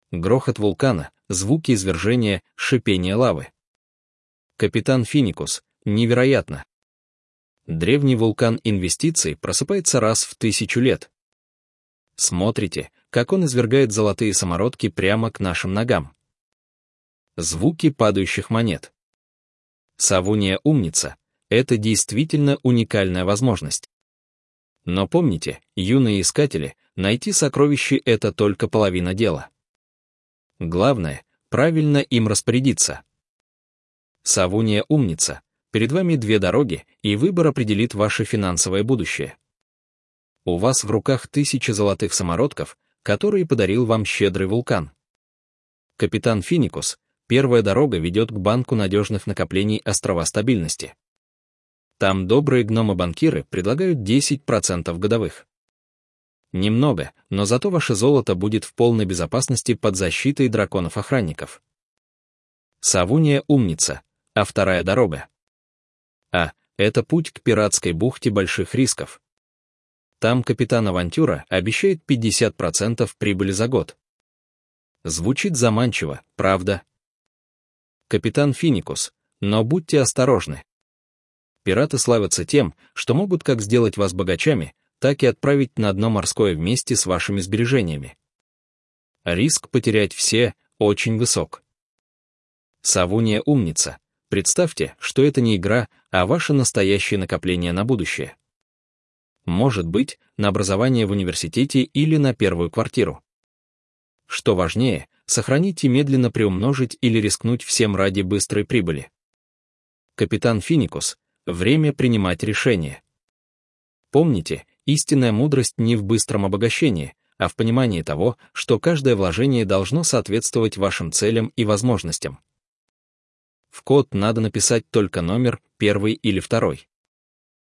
Грохот вулкана, звуки извержения, шипение лавы. Капитан Финикус. Невероятно. Древний вулкан инвестиций просыпается раз в 1000 лет. Смотрите, как он извергает золотые самородки прямо к нашим ногам. Звуки падающих монет. Савуния умница. Это действительно уникальная возможность. Но помните, юные искатели, найти сокровища — это только половина дела. Главное — правильно им распорядиться. Савуния умница. Перед вами 2 дороги, и выбор определит ваше финансовое будущее. У вас в руках 1000 золотых самородков, которые подарил вам щедрый вулкан. Капитан Финикус. Первая дорога ведет к банку надежных накоплений острова стабильности. Там добрые гномы-банкиры предлагают 10% годовых. Немного, но зато ваше золото будет в полной безопасности под защитой драконов-охранников. Савуния умница. А вторая дорога. Это путь к пиратской бухте больших рисков. Там капитан Авантюра обещает 50% прибыли за год. Звучит заманчиво, правда? Капитан Финикус. Но будьте осторожны. Пираты славятся тем, что могут как сделать вас богачами, так и отправить на дно морское вместе с вашими сбережениями. Риск потерять все очень высок. Савуния умница. Представьте, что это не игра, а ваше настоящее накопление на будущее. Может быть, на образование в университете или на первую квартиру. Что важнее, сохранить и медленно приумножить или рискнуть всем ради быстрой прибыли. Капитан Финикус. Время принимать решения. Помните, истинная мудрость не в быстром обогащении, а в понимании того, что каждое вложение должно соответствовать вашим целям и возможностям. В код надо написать только номер 1 или 2.